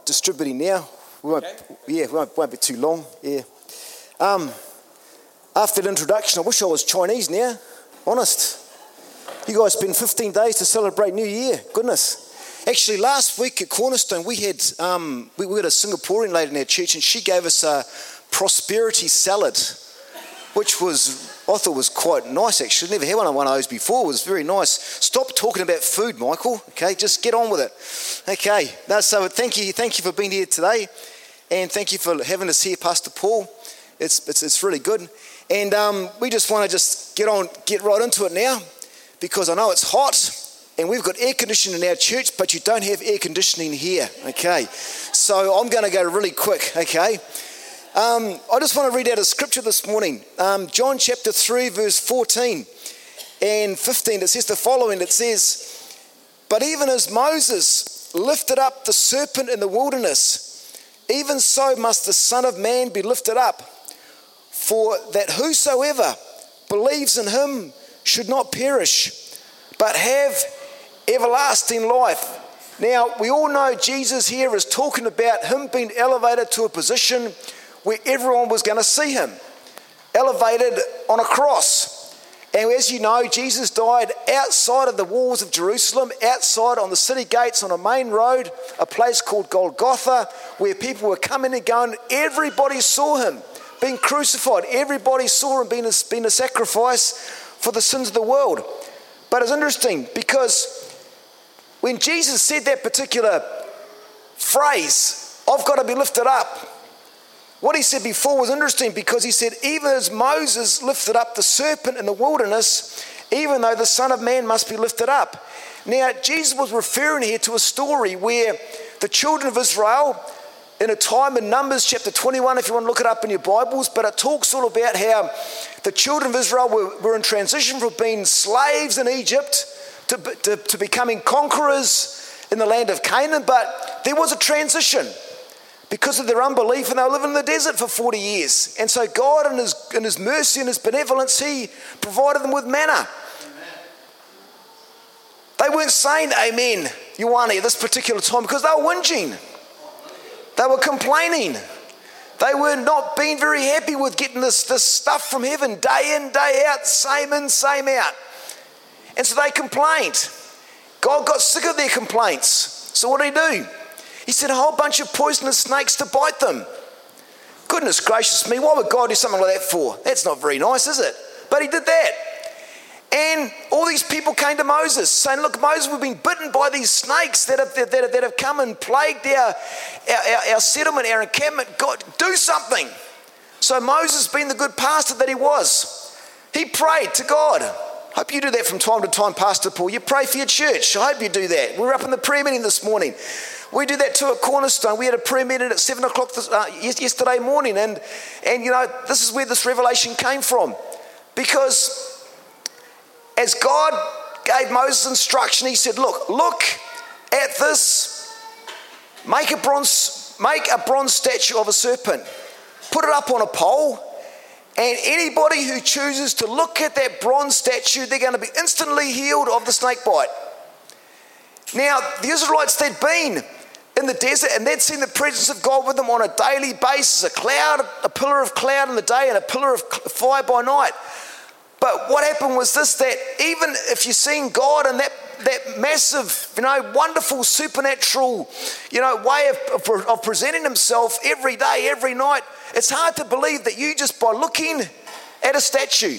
distributing now. We won't be too long. Yeah. After the introduction, I wish I was Chinese now. Honest. You guys spend 15 days to celebrate New Year. Goodness. Actually, last week at Cornerstone, we had a Singaporean lady in our church, and she gave us a prosperity salad, which I thought was quite nice, actually. Never had one of those before. It was very nice. Stop talking about food, Michael. Okay, just get on with it. Okay. No, so thank you for being here today, and thank you for having us here, Pastor Paul. It's really good. And we just want to get right into it now, because I know it's hot and we've got air conditioning in our church, but you don't have air conditioning here. Okay, so I'm going to go really quick. Okay, I just want to read out a scripture this morning. John chapter 3 verse 14 and 15. It says the following. It says, "But even as Moses lifted up the serpent in the wilderness, even so must the Son of Man be lifted up, for that whosoever believes in him should not perish, but have everlasting life." Now, we all know Jesus here is talking about him being elevated to a position where everyone was going to see him, elevated on a cross. And as you know, Jesus died outside of the walls of Jerusalem, outside on the city gates on a main road, a place called Golgotha, where people were coming and going. Everybody saw him being crucified. Everybody saw him being a sacrifice for the sins of the world. But it's interesting, because when Jesus said that particular phrase, "I've got to be lifted up," what he said before was interesting, because he said, even as Moses lifted up the serpent in the wilderness, even though the Son of Man must be lifted up. Now, Jesus was referring here to a story where the children of Israel, in a time in Numbers chapter 21, if you want to look it up in your Bibles, but it talks all about how the children of Israel were in transition from being slaves in Egypt to becoming conquerors in the land of Canaan. But there was a transition because of their unbelief, and they were living in the desert for 40 years. And so God, in his mercy and his benevolence, he provided them with manna. They weren't saying amen, Ioane, at this particular time, because they were whinging. They were complaining. They were not being very happy with getting this stuff from heaven day in, day out, same in, same out. And so they complained. God got sick of their complaints. So what did he do? He sent a whole bunch of poisonous snakes to bite them. Goodness gracious me, why would God do something like that for? That's not very nice, is it? But he did that. And all these people came to Moses saying, "Look, Moses, we've been bitten by these snakes that have come and plagued our settlement, our encampment. God, do something." So Moses, being the good pastor that he was, he prayed to God. I hope you do that from time to time, Pastor Paul. You pray for your church. I hope you do that. We were up in the prayer meeting this morning. We did that too at Cornerstone. We had a prayer meeting at 7 o'clock yesterday morning. And you know, this is where this revelation came from. Because as God gave Moses instruction, he said, look at this. Make a bronze statue of a serpent. Put it up on a pole. And anybody who chooses to look at that bronze statue, they're going to be instantly healed of the snake bite. Now, the Israelites, they'd been in the desert and they'd seen the presence of God with them on a daily basis, a pillar of cloud in the day and a pillar of fire by night. But what happened was this, that even if you're seeing God in that massive, wonderful supernatural, way of presenting himself every day, every night, it's hard to believe that you just by looking at a statue,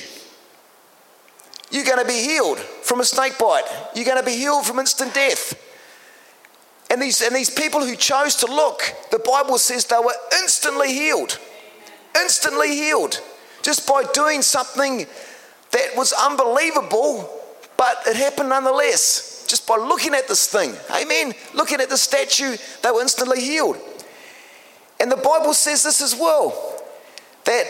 you're going to be healed from a snake bite. You're going to be healed from instant death. And these people who chose to look, the Bible says they were instantly healed. Instantly healed. Just by doing something that was unbelievable, but it happened nonetheless. Just by looking at this thing. Amen. Looking at the statue, they were instantly healed. And the Bible says this as well. That,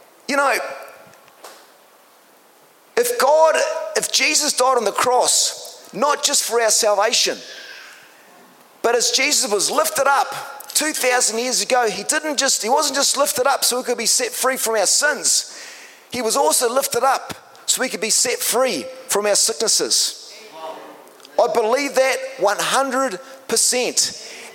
if Jesus died on the cross, not just for our salvation, but as Jesus was lifted up 2,000 years ago, he wasn't just lifted up so we could be set free from our sins. He was also lifted up so we could be set free from our sicknesses. I believe that 100%.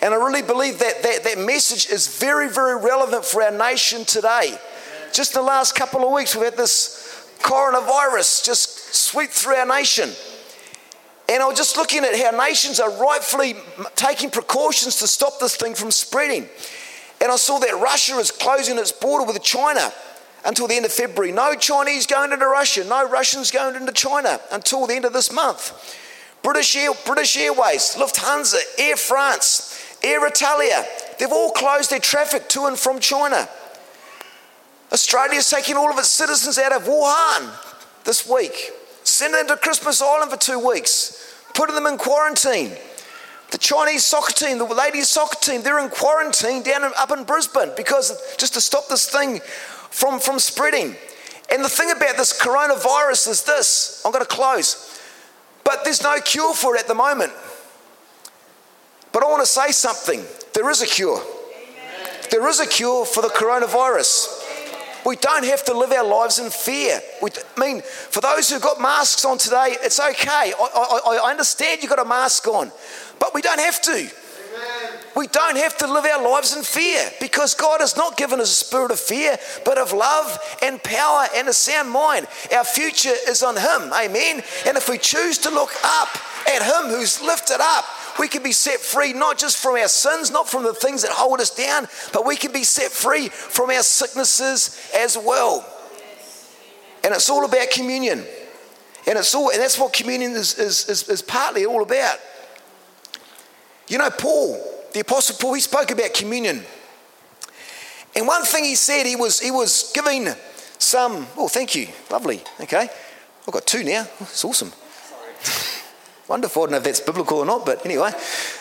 And I really believe that message is very, very relevant for our nation today. Just in the last couple of weeks, we've had this coronavirus just sweep through our nation. And I was just looking at how nations are rightfully taking precautions to stop this thing from spreading. And I saw that Russia is closing its border with China until the end of February. No Chinese going into Russia, no Russians going into China until the end of this month. British Airways, Lufthansa, Air France, Air Italia, they've all closed their traffic to and from China. Australia's taking all of its citizens out of Wuhan this week, sending them to Christmas Island for 2 weeks, putting them in quarantine. The Chinese soccer team, the ladies soccer team, they're in quarantine up in Brisbane because just to stop this thing from spreading. And the thing about this coronavirus is this, I'm going to close, but there's no cure for it at the moment. But I want to say something. There is a cure. Amen. There is a cure for the coronavirus. We don't have to live our lives in fear. For those who've got masks on today, it's okay. I understand you've got a mask on, but we don't have to. Amen. We don't have to live our lives in fear because God has not given us a spirit of fear, but of love and power and a sound mind. Our future is on Him. Amen. And if we choose to look up at Him who's lifted up, we can be set free not just from our sins, not from the things that hold us down, but we can be set free from our sicknesses as well. And it's all about communion. And that's what communion is partly all about. You know, Paul, the Apostle Paul, he spoke about communion. And one thing he said, he was giving some, oh, thank you, lovely, okay. I've got 2 now, it's awesome. Wonderful, I don't know if that's biblical or not, but anyway.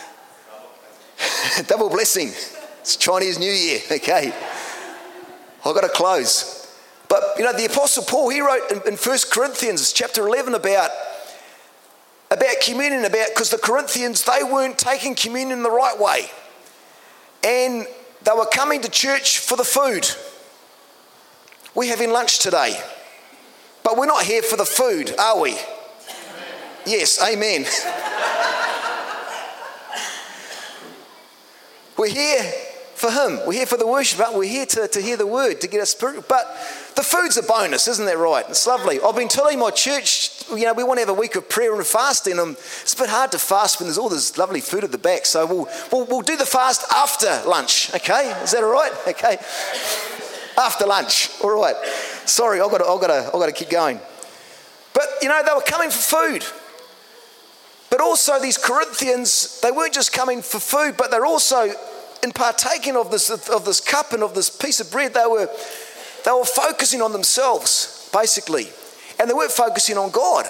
Double blessing. It's Chinese New Year, okay. I've got to close. But, you know, the Apostle Paul, he wrote in 1 Corinthians chapter 11 about communion, because the Corinthians, they weren't taking communion the right way. And they were coming to church for the food. We're having lunch today. But we're not here for the food, are we? Yes, amen. We're here for Him. We're here for the worship. We're here to hear the word, to get our spirit. But the food's a bonus, isn't that right? It's lovely. I've been telling my church, you know, we want to have a week of prayer and fasting. It's a bit hard to fast when there's all this lovely food at the back. So we'll do the fast after lunch. Okay, is that all right? Okay, after lunch. All right. Sorry, I've got to keep going. But you know, they were coming for food. But also these Corinthians, they weren't just coming for food, but they're also in partaking of this cup and of this piece of bread. They were focusing on themselves, basically, and they weren't focusing on God.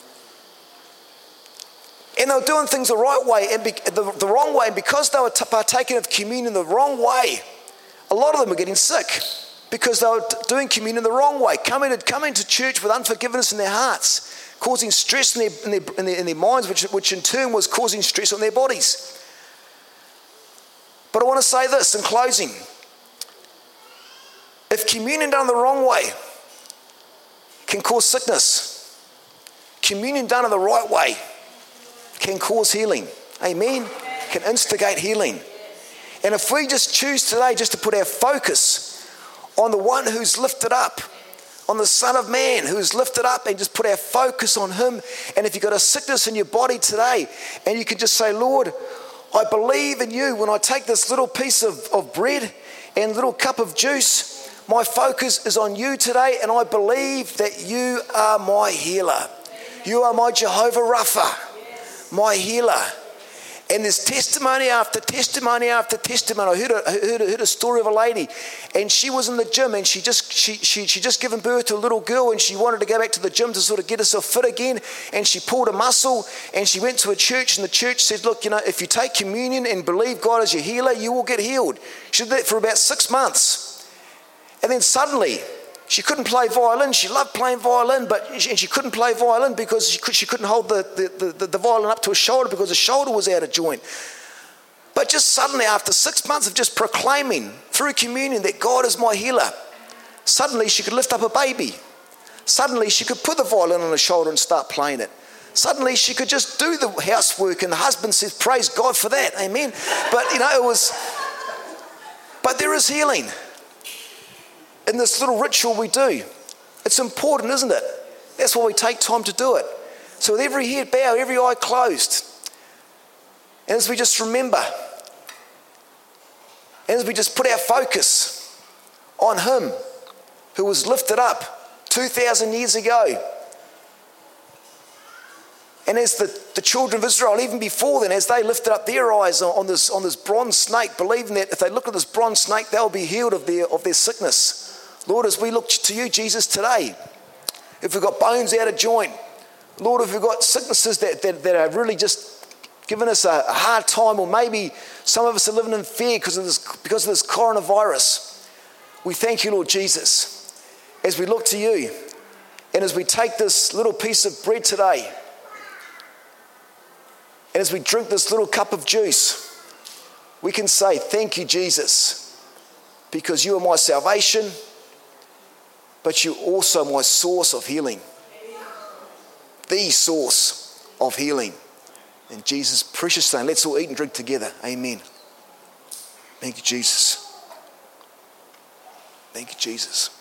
And they were doing things the right way and the wrong way. And because they were partaking of communion the wrong way, a lot of them were getting sick because they were doing communion the wrong way, coming to church with unforgiveness in their hearts, causing stress in their minds, which in turn was causing stress on their bodies. But I want to say this in closing. If communion done the wrong way can cause sickness, communion done in the right way can cause healing. Amen? Can instigate healing. And if we just choose today just to put our focus on the one who's lifted up, on the Son of Man who's lifted up, and just put our focus on Him. And if you've got a sickness in your body today, and you can just say, Lord, I believe in You. When I take this little piece of bread and little cup of juice, my focus is on You today, and I believe that You are my healer. You are my Jehovah Rapha, my healer. And there's testimony after testimony after testimony. I heard a story of a lady, and she was in the gym, and she just given birth to a little girl, and she wanted to go back to the gym to sort of get herself fit again. And she pulled a muscle, and she went to a church, and the church said, "Look, you know, if you take communion and believe God as your healer, you will get healed." She did that for about 6 months, and then suddenly she couldn't play violin. She loved playing violin, and she couldn't play violin because she couldn't hold the violin up to her shoulder because the shoulder was out of joint. But just suddenly, after 6 months of just proclaiming through communion that God is my healer, suddenly she could lift up a baby. Suddenly she could put the violin on her shoulder and start playing it. Suddenly she could just do the housework, and the husband says, praise God for that, amen. But but there is healing in this little ritual we do. It's important, isn't it? That's why we take time to do it. So with every head bowed, every eye closed, and as we just remember, and as we just put our focus on Him who was lifted up 2,000 years ago, and as the children of Israel, even before then, as they lifted up their eyes on this bronze snake, believing that if they look at this bronze snake, they'll be healed of their sickness. Lord, as we look to you, Jesus, today, if we've got bones out of joint, Lord, if we've got sicknesses that are really just giving us a hard time, or maybe some of us are living in fear because of this coronavirus, we thank you, Lord Jesus, as we look to you, and as we take this little piece of bread today, and as we drink this little cup of juice, we can say, thank you, Jesus, because you are my salvation, but you're also my source of healing. The source of healing. In Jesus' precious name, let's all eat and drink together. Amen. Thank you, Jesus. Thank you, Jesus.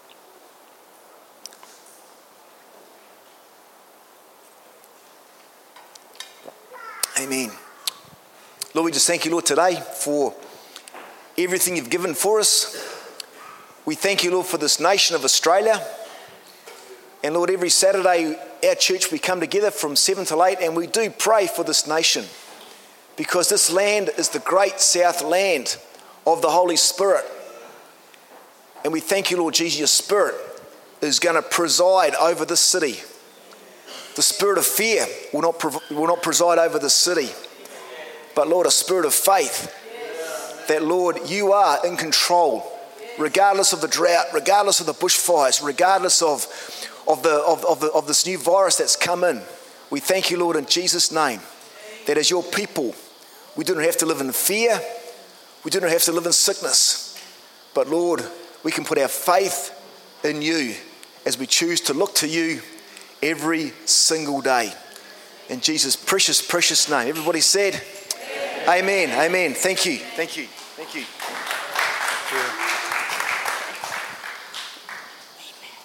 Amen. Lord, we just thank you, Lord, today for everything you've given for us. We thank you, Lord, for this nation of Australia. And Lord, every Saturday, our church, we come together from 7 till 8, and we do pray for this nation, because this land is the great south land of the Holy Spirit. And we thank you, Lord Jesus, your Spirit is going to preside over this city. The spirit of fear will not preside over the city, but Lord, a spirit of faith that, Lord, you are in control, regardless of the drought, regardless of the bushfires, regardless of this new virus that's come in. We thank you, Lord, in Jesus' name, that as your people, we do not have to live in fear, we do not have to live in sickness, but Lord, we can put our faith in you as we choose to look to you every single day. In Jesus' precious, precious name. Everybody said, Amen. Amen. Thank you. Thank you. Thank you. Thank you.